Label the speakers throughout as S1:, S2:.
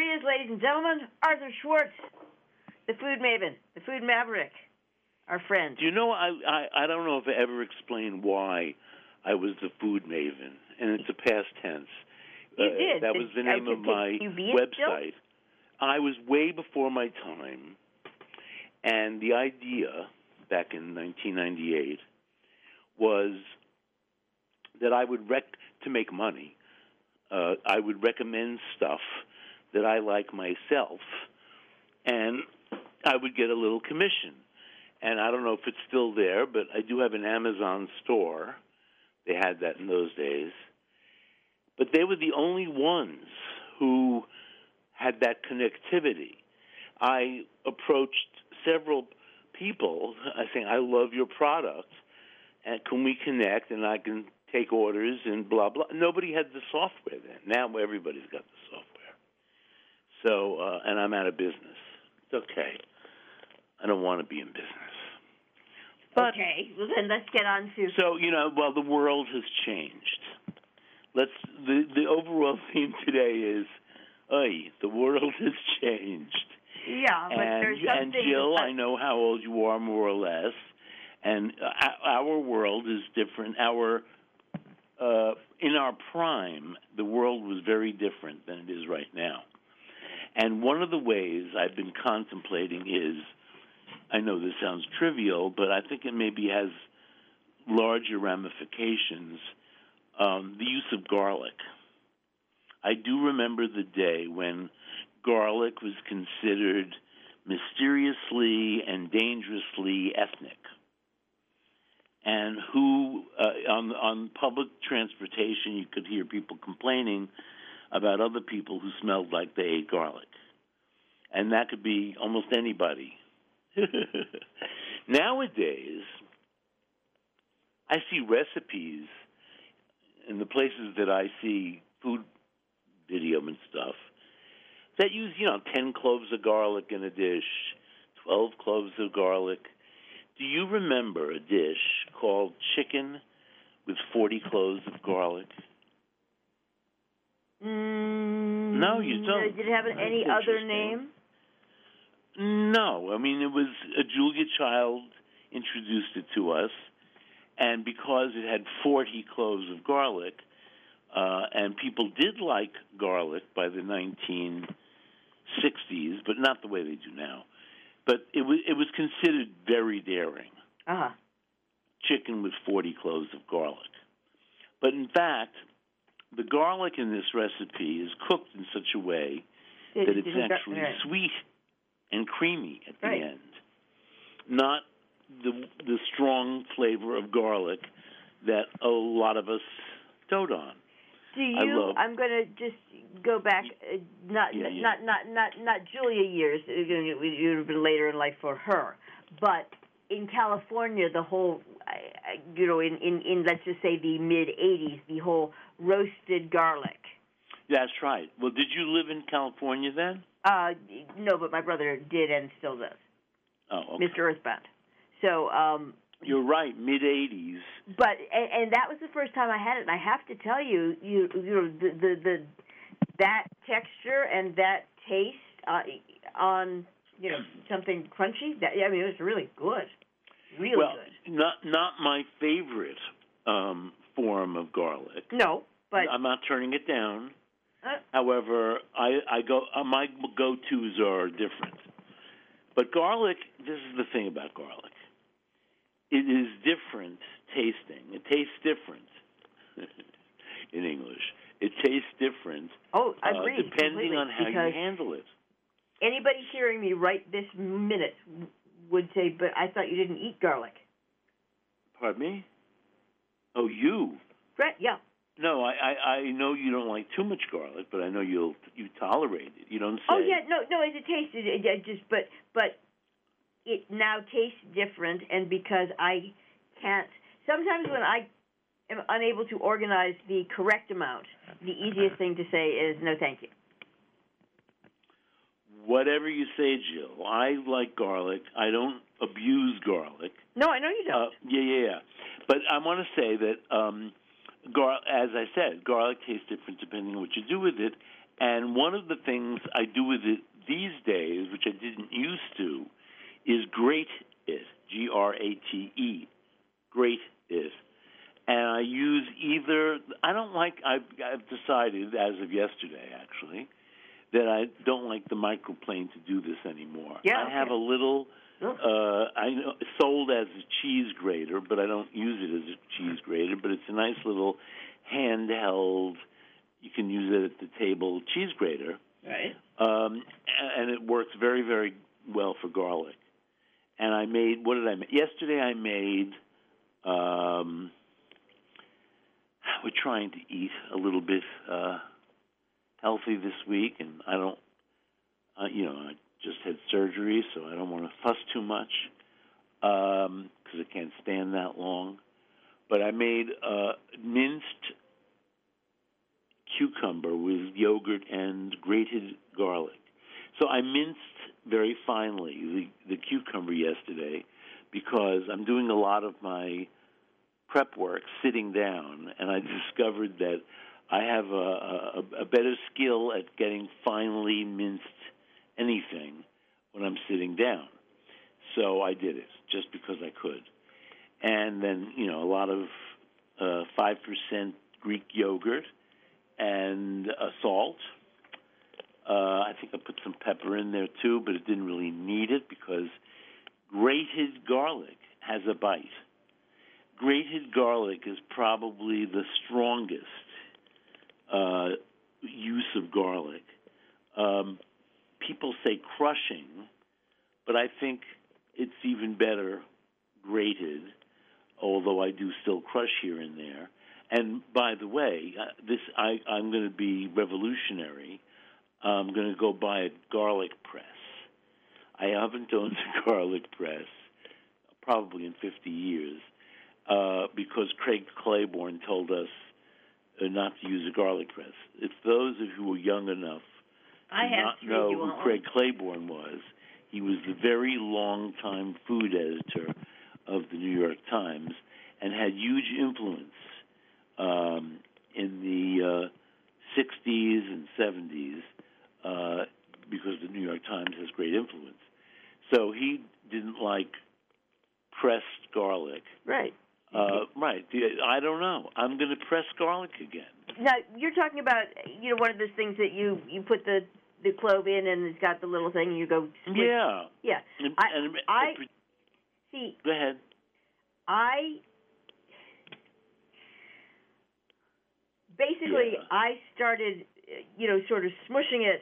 S1: he is, ladies and gentlemen, Arthur Schwartz, the food maven, the food maverick, our friend.
S2: Do you know, I don't know if I ever explained why I was the food maven, and it's a past tense.
S1: You did.
S2: That was the name of my website. I was way before my time, and the idea back in 1998 was that I would to make money. I would recommend stuff that I like myself, and I would get a little commission. And I don't know if it's still there, but I do have an Amazon store. They had that in those days. But they were the only ones who had that connectivity. I approached several people saying, I love your product, and can we connect, and I can take orders and blah, blah. Nobody had the software then. Now everybody's got the software. So, and I'm out of business. It's okay. I don't want to be in business. But,
S1: okay, well then let's get on to...
S2: So, well, the world has changed. The overall theme today is, the world has changed.
S1: Yeah, but there's something...
S2: And Jill, I know how old you are, more or less, and our world is different. In our prime, the world was very different than it is right now. And one of the ways I've been contemplating is, I know this sounds trivial, but I think it maybe has larger ramifications, the use of garlic. I do remember the day when garlic was considered mysteriously and dangerously ethnic, and who, on public transportation, you could hear people complaining about other people who smelled like they ate garlic. And that could be almost anybody. Nowadays, I see recipes in the places that I see food video and stuff that use, 10 cloves of garlic in a dish, 12 cloves of garlic. Do you remember a dish called chicken with 40 cloves of garlic? No, you don't.
S1: Did it have any other name?
S2: No. I mean, it was Julia Child introduced it to us, and because it had 40 cloves of garlic, and people did like garlic by the 1960s, but not the way they do now. But it was considered very daring.
S1: Uh-huh.
S2: Chicken with 40 cloves of garlic. But in fact, the garlic in this recipe is cooked in such a way that it's actually sweet and creamy at the end, not the strong flavor of garlic that a lot of us dote on.
S1: I'm going to just go back, not Julia years. It would have been later in life for her, but in California, the whole, in let's just say the mid '80s, the whole roasted garlic.
S2: That's right. Well, did you live in California then?
S1: No, but my brother did and still does.
S2: Oh, okay.
S1: Mr. Earthbound. So,
S2: you're right, mid '80s.
S1: But and that was the first time I had it. And I have to tell you, the that texture and that taste on something crunchy. It was really good, really good.
S2: Not my favorite form of garlic.
S1: No, but
S2: I'm not turning it down. However, my go-tos are different. But garlic, this is the thing about garlic. It is different tasting. It tastes different in English. It tastes different.
S1: Oh, I agree.
S2: Depending on how you handle it.
S1: Anybody hearing me right this minute would say, but I thought you didn't eat garlic.
S2: Pardon me? Oh, you?
S1: Right, yeah.
S2: No, I know you don't like too much garlic, but I know you tolerate it. You don't say.
S1: Oh yeah, no, it tastes but it now tastes different, and because I can't. Sometimes when I am unable to organize the correct amount, the easiest thing to say is no, thank you.
S2: Whatever you say, Jill. I like garlic. I don't abuse garlic.
S1: No, I know you don't.
S2: Yeah. But I want to say that. As I said, garlic tastes different depending on what you do with it, And one of the things I do with it these days, which I didn't used to, is grate it, Grate, grate it. And I use I've decided, as of yesterday actually, that I don't like the microplane to do this anymore.
S1: Yeah,
S2: I have a little, I know sold as a cheese grater, but I don't use it as a cheese grater, but it's a nice little handheld, you can use it at the table, cheese grater.
S1: Right.
S2: And it works very, very well for garlic. And I made, what did I make? Yesterday I made, we're trying to eat a little bit healthy this week, and I don't, I just had surgery, so I don't want to fuss too much because I can't stand that long. But I made minced cucumber with yogurt and grated garlic. So I minced very finely the cucumber yesterday because I'm doing a lot of my prep work sitting down, and I discovered that I have a better skill at getting finely minced anything when I'm sitting down. So I did it just because I could. And then, a lot of 5% Greek yogurt and salt. I think I put some pepper in there too, but it didn't really need it because grated garlic has a bite. Grated garlic is probably the strongest use of garlic. People say crushing, but I think it's even better grated, although I do still crush here and there. And by the way, I'm going to be revolutionary. I'm going to go buy a garlic press. I haven't owned a garlic press probably in 50 years because Craig Claiborne told us not to use a garlic press. If those of you who are young enough to not know who Craig Claiborne was, he was the very long-time food editor of the New York Times and had huge influence in the 60s and 70s because the New York Times has great influence. So he didn't like pressed garlic.
S1: Right.
S2: Right. I don't know. I'm going to press garlic again.
S1: Now, you're talking about, one of those things that you put the clove in and it's got the little thing and you go switch.
S2: Yeah.
S1: Yeah. See.
S2: Go ahead.
S1: I started, sort of smushing it.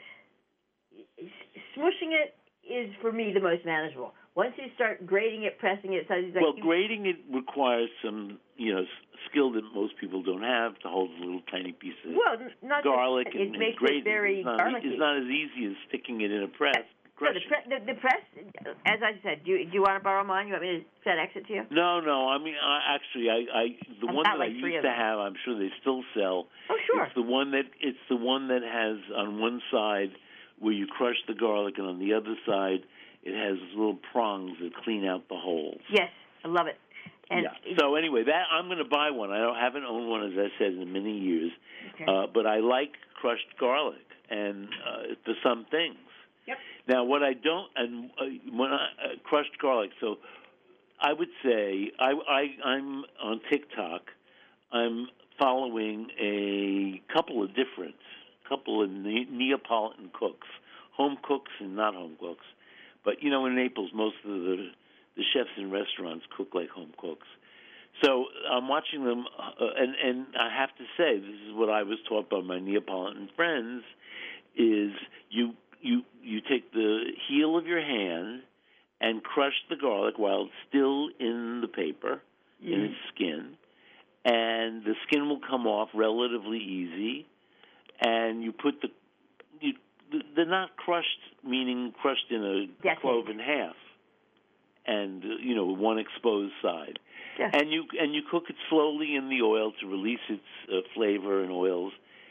S1: Smushing it is, for me, the most manageable. Once you start grating it, pressing it,
S2: grating it requires some, skill that most people don't have to hold a little tiny piece of garlic and
S1: makes
S2: grate
S1: it very garlicky.
S2: It's not as easy as sticking it in a press.
S1: No, the press, as I said, do you want to borrow mine? You want me to FedEx it to you?
S2: No. I mean, the one that I used to have, I'm sure they still sell.
S1: Oh, sure.
S2: It's the one that has on one side where you crush the garlic, and on the other side it has little prongs that clean out the holes.
S1: Yes, I love it. And
S2: so anyway, I'm going to buy one. I haven't owned one, as I said, in many years.
S1: Okay.
S2: But I like crushed garlic, and for some things.
S1: Yep.
S2: Now, what I don't, and when crushed garlic, so I would say I'm on TikTok. I'm following a couple of Neapolitan cooks, home cooks and not home cooks. But in Naples, most of the chefs in restaurants cook like home cooks. So I'm watching them, and I have to say, this is what I was taught by my Neapolitan friends: is you take the heel of your hand and crush the garlic while it's still in the paper, in its skin, and the skin will come off relatively easy. And you put they're not crushed, meaning crushed in a clove in half, and one exposed side.
S1: Yeah.
S2: And you cook it slowly in the oil to release its flavor and oils.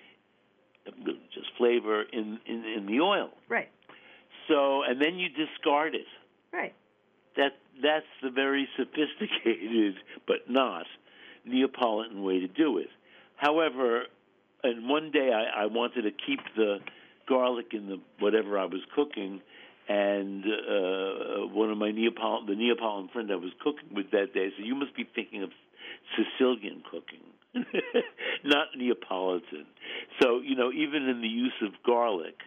S2: Just flavor in the oil.
S1: Right.
S2: So, and then you discard it.
S1: Right.
S2: That's the very sophisticated but not Neapolitan way to do it. However, and one day I wanted to keep the garlic in the whatever I was cooking, and one of the Neapolitan friend I was cooking with that day said, "You must be thinking of Sicilian cooking, not Neapolitan." So, even in the use of garlic,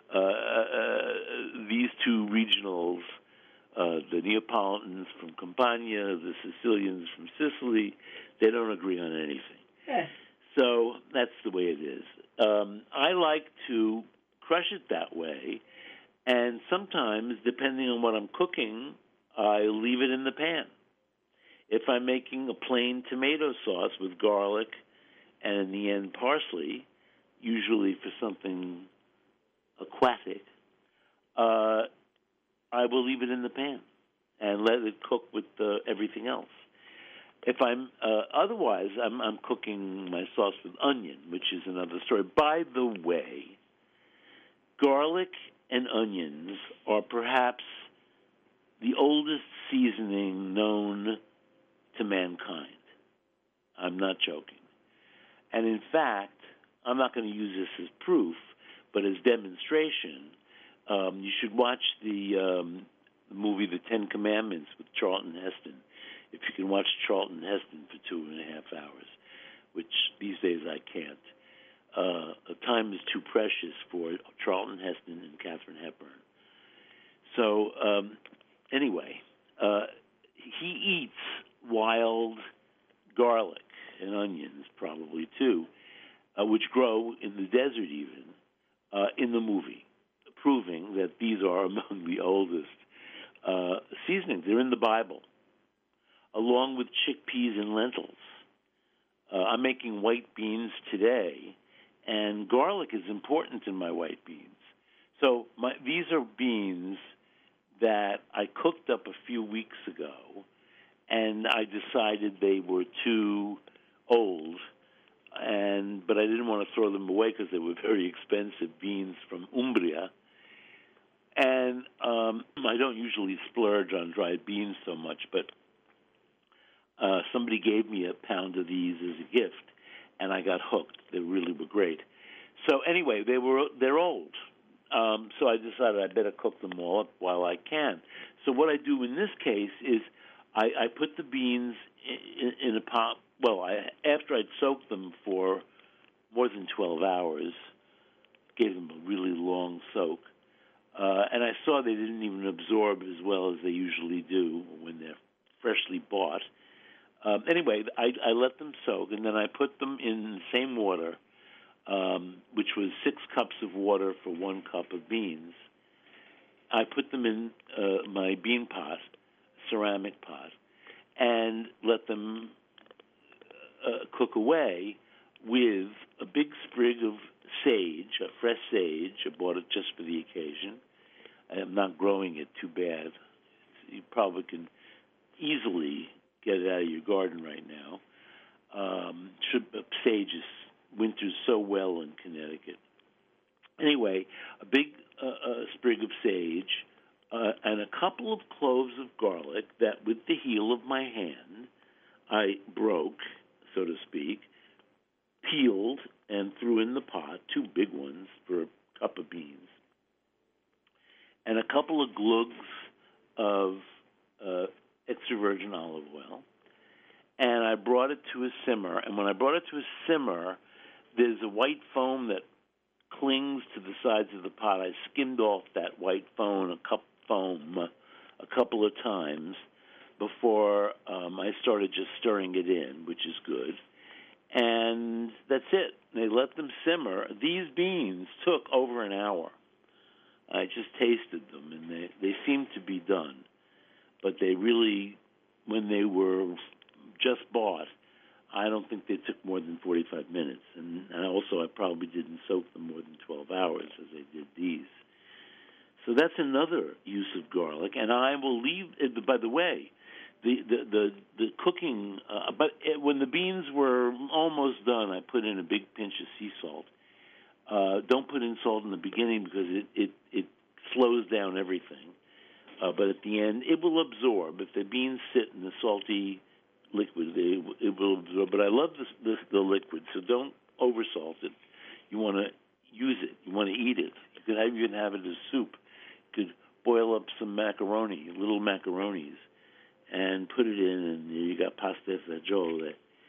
S2: these two regionals, the Neapolitans from Campania, the Sicilians from Sicily, they don't agree on anything.
S1: Yeah.
S2: So that's the way it is. I like to crush it that way, and sometimes, depending on what I'm cooking, I leave it in the pan. If I'm making a plain tomato sauce with garlic and, in the end, parsley, usually for something aquatic, I will leave it in the pan and let it cook with everything else. If I'm otherwise, I'm cooking my sauce with onion, which is another story. By the way, garlic and onions are perhaps the oldest seasoning known to mankind. I'm not joking. And in fact, I'm not going to use this as proof, but as demonstration, you should watch the movie The Ten Commandments with Charlton Heston. If you can watch Charlton Heston for 2.5 hours, which these days I can't. Time is too precious for Charlton Heston and Katharine Hepburn. So anyway, he eats wild garlic and onions probably too, which grow in the desert even, in the movie, proving that these are among the oldest seasonings. They're in the Bible, along with chickpeas and lentils. I'm making white beans today, and garlic is important in my white beans. So these are beans that I cooked up a few weeks ago, and I decided they were too old, but I didn't want to throw them away because they were very expensive beans from Umbria. And I don't usually splurge on dried beans so much, but somebody gave me a pound of these as a gift, and I got hooked. They really were great. So anyway, they're old. So I decided I better cook them all up while I can. So what I do in this case is I put the beans in a pot. Well, after I'd soaked them for more than 12 hours, gave them a really long soak, and I saw they didn't even absorb as well as they usually do when they're freshly bought. Anyway, I let them soak, and then I put them in the same water, which was 6 cups of water for 1 cup of beans. I put them in my bean pot, ceramic pot, and let them cook away with a big sprig of sage, a fresh sage. I bought it just for the occasion. I'm not growing it too bad. You probably can easily get it out of your garden right now. Sage winters so well in Connecticut. Anyway, a big sprig of sage and a couple of cloves of garlic that with the heel of my hand I broke, so to speak, peeled and threw in the pot, 2 big ones for a cup of beans, and a couple of glugs of extra virgin olive oil, and I brought it to a simmer. And when I brought it to a simmer, there's a white foam that clings to the sides of the pot. I skimmed off that white foam a couple of times before I started just stirring it in, which is good. And that's it. They let them simmer. These beans took over an hour. I just tasted them, and they seemed to be done. But they really, when they were just bought, I don't think they took more than 45 minutes. And also, I probably didn't soak them more than 12 hours as I did these. So that's another use of garlic. And I will leave, by the way, the cooking, but when the beans were almost done, I put in a big pinch of sea salt. Don't put in salt in the beginning because it slows down everything. But at the end, it will absorb. If the beans sit in the salty liquid, it will absorb. But I love the liquid, so don't oversalt it. You want to use it. You want to eat it. You could even have it as soup. You could boil up some macaroni, little macaronis, and put it in, and you got pasta fagioli.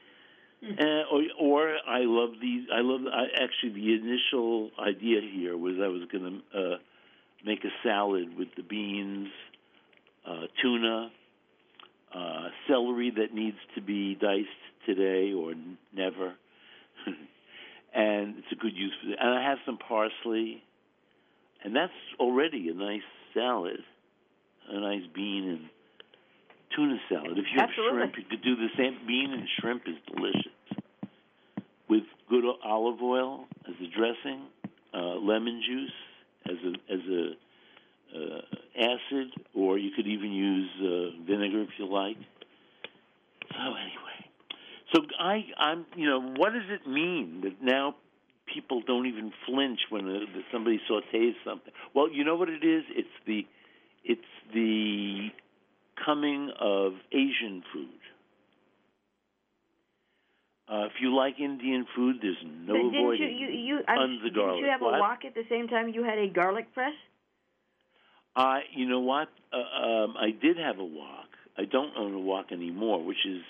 S2: Or I love these. Actually, the initial idea here was I was going to make a salad with the beans, tuna, celery that needs to be diced today or never, and it's a good use for it. And I have some parsley, and that's already a nice salad, a nice bean and tuna salad. If you have shrimp, you could do the same. Bean and shrimp is delicious with good olive oil as a dressing, lemon juice as a acid, or you could even use vinegar if you like. So anyway, I'm what does it mean that now people don't even flinch when somebody sautés something? Well, you know what it is? It's the coming of Asian food. If you like Indian food, there's no avoiding tons of garlic.
S1: Did you have a wok at the same time you had a garlic press?
S2: You know what? I did have a wok. I don't own a wok anymore, which is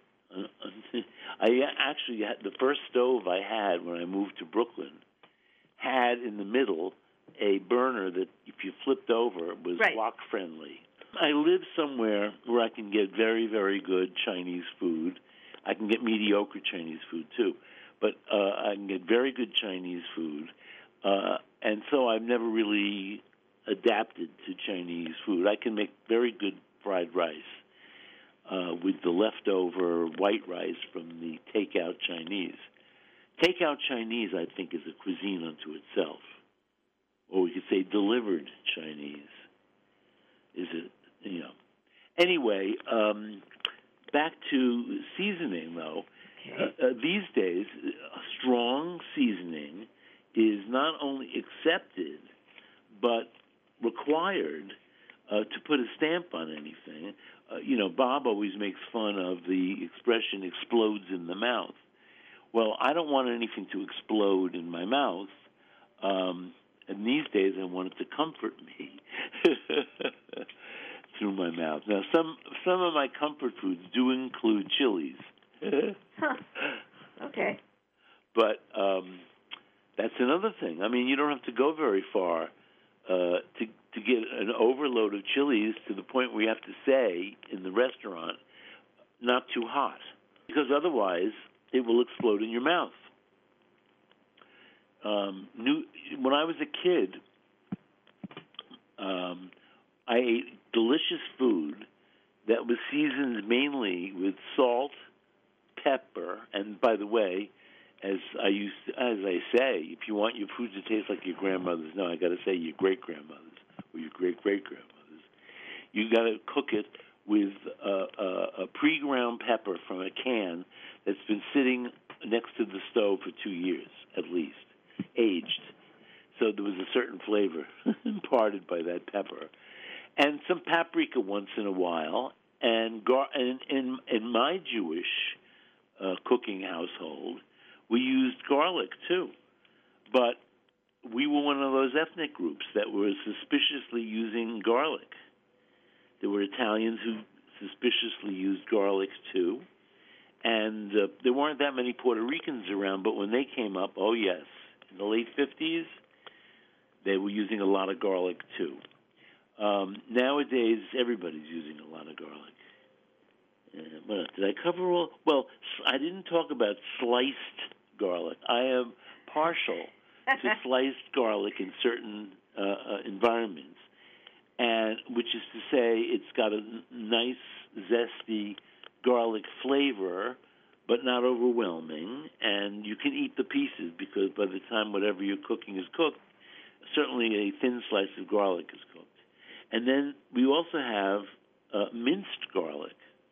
S2: I actually had the first stove I had when I moved to Brooklyn had in the middle a burner that if you flipped over was wok friendly. I live somewhere where I can get very, very good Chinese food. I can get mediocre Chinese food too, but I can get very good Chinese food, and so I've never really adapted to Chinese food. I can make very good fried rice with the leftover white rice from the takeout Chinese. Takeout Chinese, I think, is a cuisine unto itself, or we could say delivered Chinese. Is it? Anyway, back to seasoning, though. These days, a strong seasoning is not only accepted, but required to put a stamp on anything. Bob always makes fun of the expression explodes in the mouth. Well, I don't want anything to explode in my mouth. And these days, I want it to comfort me through my mouth. Now, some of my comfort foods do include chilies.
S1: Okay.
S2: But that's another thing. I mean, you don't have to go very far to get an overload of chilies to the point where you have to say in the restaurant, not too hot, because otherwise it will explode in your mouth. When I was a kid, I ate delicious food that was seasoned mainly with salt, pepper, and by the way, as I say, if you want your food to taste like your grandmother's, no, I got to say your great-grandmother's or your great-great-grandmother's, you got to cook it with a pre-ground pepper from a can that's been sitting next to the stove for 2 years at least, aged. So there was a certain flavor imparted by that pepper. And some paprika once in a while. And in my Jewish cooking household, we used garlic too. But we were one of those ethnic groups that were suspiciously using garlic. There were Italians who suspiciously used garlic too. And there weren't that many Puerto Ricans around, but when they came up, oh yes, in the late 50s, they were using a lot of garlic too. Nowadays, everybody's using a lot of garlic. Did I cover all? Well, I didn't talk about sliced garlic. I am partial to sliced garlic in certain environments, and which is to say it's got a nice, zesty garlic flavor, but not overwhelming, and you can eat the pieces because by the time whatever you're cooking is cooked, certainly a thin slice of garlic is cooked. And then we also have minced garlic.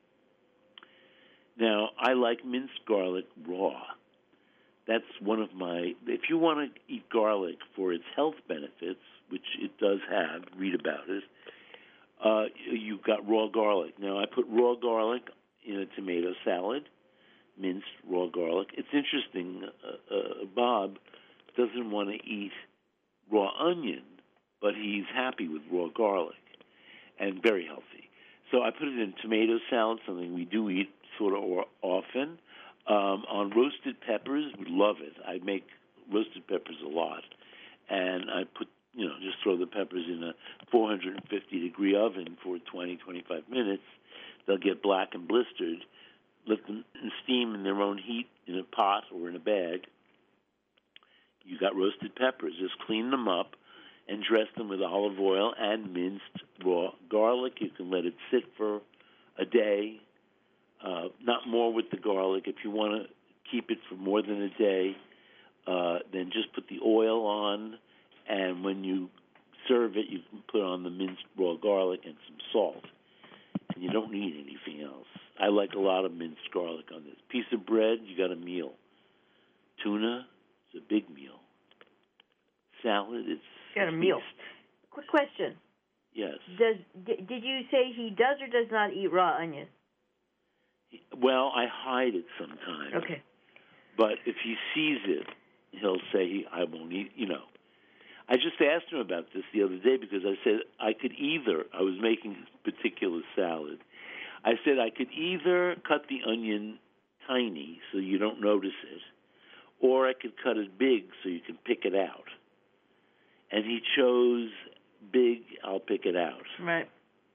S2: Now, I like minced garlic raw. That's one of my... If you want to eat garlic for its health benefits, which it does have, read about it, you've got raw garlic. Now, I put raw garlic in a tomato salad, minced raw garlic. It's interesting, Bob doesn't want to eat raw onion, but he's happy with raw garlic and very healthy. So I put it in tomato salad, something we do eat sort of often. On roasted peppers, we love it. I make roasted peppers a lot. And I put, just throw the peppers in a 450-degree oven for 20, 25 minutes. They'll get black and blistered. Let them steam in their own heat in a pot or in a bag. You got roasted peppers. Just clean them up and dress them with olive oil and minced raw garlic. You can let it sit for a day, not more with the garlic. If you want to keep it for more than a day, then just put the oil on, and when you serve it, you can put on the minced raw garlic and some salt. And you don't need anything else. I like a lot of minced garlic on this. Piece of bread, you got a meal. Tuna, it's a big meal. Salad, it's
S1: got a meal. Quick question.
S2: Yes.
S1: Did you say he does or does not eat raw onion?
S2: Well, I hide it sometimes.
S1: Okay.
S2: But if he sees it, he'll say, I won't eat, I just asked him about this the other day because I said I was making a particular salad. I said I could either cut the onion tiny so you don't notice it, or I could cut it big so you can pick it out. And he chose big, I'll pick it out.
S1: Right.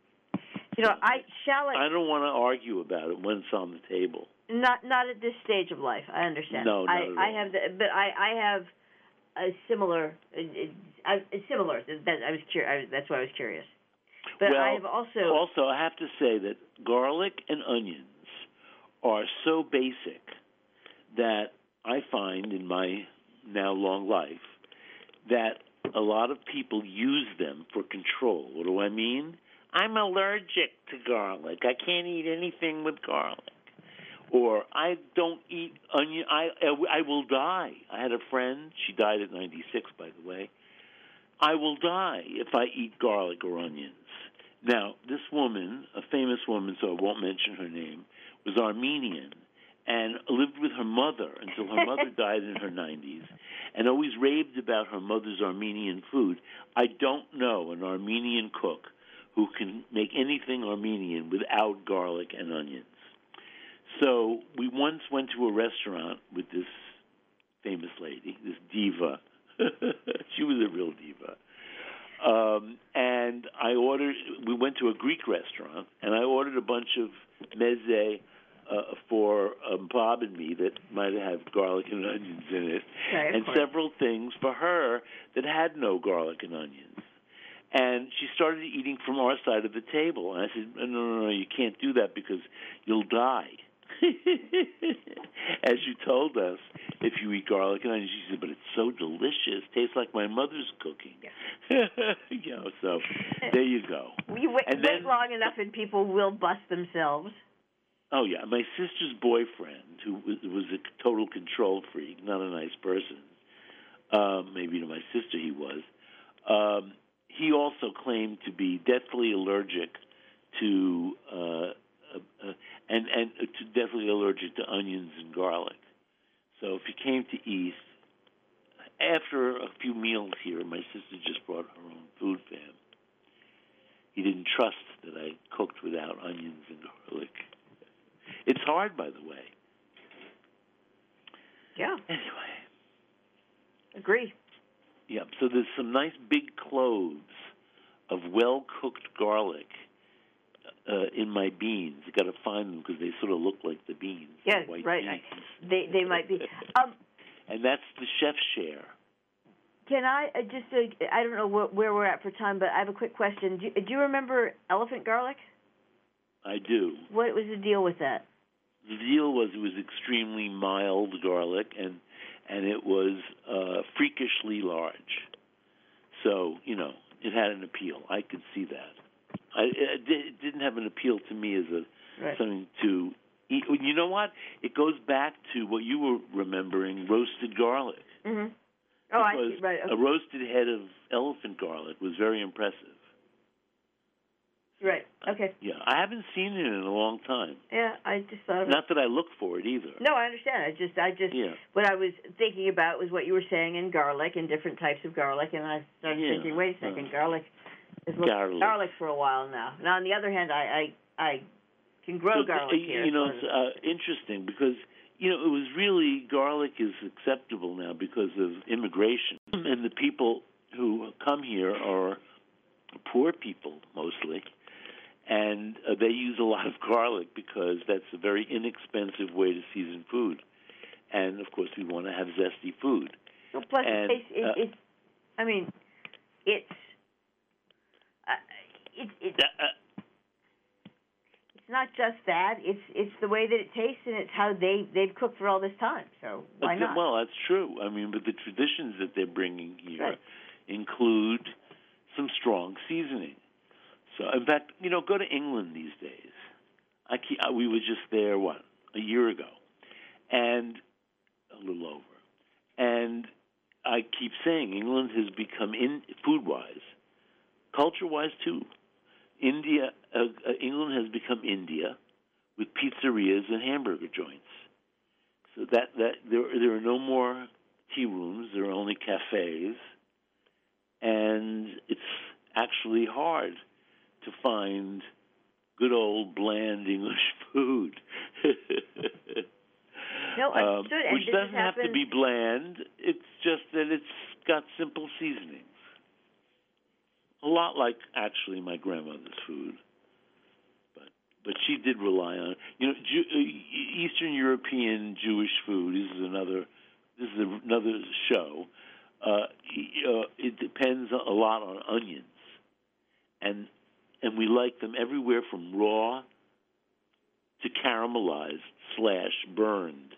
S2: I don't want to argue about it when it's on the table.
S1: Not at this stage of life. I understand.
S2: No, not at all.
S1: I have a similar. Similar. I was curious. That's why I was curious. But
S2: well,
S1: I have also.
S2: I have to say that garlic and onions are so basic that I find in my now long life that a lot of people use them for control. What do I mean? I'm allergic to garlic. I can't eat anything with garlic. Or I don't eat onion. I will die. I had a friend. She died at 96, by the way. I will die if I eat garlic or onions. Now, this woman, a famous woman, so I won't mention her name, was Armenian and lived with her mother until her mother died in her 90s and always raved about her mother's Armenian food. I don't know an Armenian cook who can make anything Armenian without garlic and onions. So we once went to a restaurant with this famous lady, this diva. She was a real diva. And we went to a Greek restaurant, and I ordered a bunch of meze for Bob and me that might have garlic and onions in it, and several things for her that had no garlic and onions. And she started eating from our side of the table. And I said, no, you can't do that because you'll die. As you told us, if you eat garlic and onions, she said, but it's so delicious. Tastes like my mother's cooking. Yeah. So there you go.
S1: You wait long enough and people will bust themselves.
S2: Oh, yeah. My sister's boyfriend, who was a total control freak, not a nice person, maybe to my sister he was, he also claimed to be deathly allergic to and to deathly allergic to onions and garlic. So if he came to eat, after a few meals here, my sister just brought her own food for him. He didn't trust that I cooked without onions and garlic. It's hard, by the way.
S1: Yeah.
S2: Anyway.
S1: Agree.
S2: Yeah, so there's some nice big cloves of well-cooked garlic in my beans. You got to find them because they sort of look like the beans.
S1: Yeah,
S2: white
S1: right.
S2: Beans.
S1: They might be.
S2: And that's the chef's share.
S1: Can I I don't know where we're at for time, but I have a quick question. Do you remember elephant garlic?
S2: I do.
S1: What was the deal with that?
S2: The deal was it was extremely mild garlic, and it was freakishly large. So, it had an appeal. I could see that. It didn't have an appeal to me as something to eat. You know what? It goes back to what you were remembering, roasted garlic.
S1: Mm-hmm. Oh, I see. Right. Okay.
S2: A roasted head of elephant garlic was very impressive.
S1: Right. Okay.
S2: Yeah, I haven't seen it in a long time.
S1: Yeah, I just thought of it.
S2: Not that I look for it either.
S1: No, I understand. I just what I was thinking about was what you were saying in garlic and different types of garlic, and I started thinking, wait a second, garlic is garlic for a while now. Now, on the other hand, I can grow garlic here.
S2: It's interesting because it was really garlic is acceptable now because of immigration, and the people who come here are poor people mostly. And they use a lot of garlic because that's a very inexpensive way to season food. And, of course, we want to have zesty food.
S1: Well, plus, it's not just that. It's the way that it tastes, and it's how they've cooked for all this time. So why not?
S2: Well, that's true. I mean, but the traditions that they're bringing here include some strong seasoning. So, in fact, go to England these days. We were just there, a year ago, and a little over. And I keep saying England has become, food-wise, culture-wise too, England has become India with pizzerias and hamburger joints. So that there are no more tea rooms, there are only cafes, and it's actually hard to find good old bland English food.
S1: No, understood.
S2: Which doesn't have to be bland. It's just that it's got simple seasonings. A lot like actually my grandmother's food. But she did rely on Eastern European Jewish food. This is another show. It depends a lot on onions, and we like them everywhere from raw to caramelized / burned.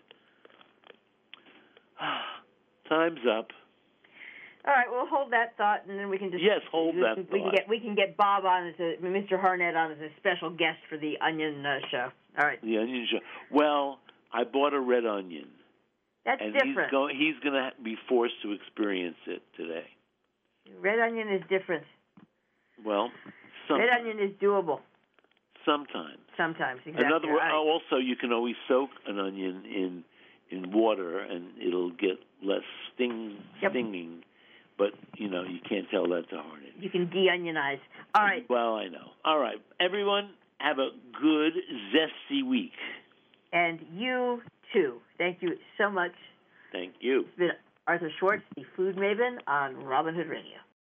S2: Time's up.
S1: All right, we'll hold that thought, and then we can just
S2: hold that thought.
S1: We can get Bob on Mr. Harnett on as a special guest for the Onion show. All right.
S2: The Onion show. Well, I bought a red onion.
S1: That's different.
S2: He's going to be forced to experience it today.
S1: Red onion is different.
S2: Well,
S1: red onion is doable.
S2: Sometimes.
S1: Exactly.
S2: In other words, also you can always soak an onion in water, and it'll get less stinging. But you can't tell that to Harnett.
S1: You can de-onionize. All right.
S2: Well, I know. All right, everyone, have a good zesty week.
S1: And you too. Thank you so much.
S2: Thank you.
S1: It's been Arthur Schwartz, the Food Maven, on Robin Hood Radio.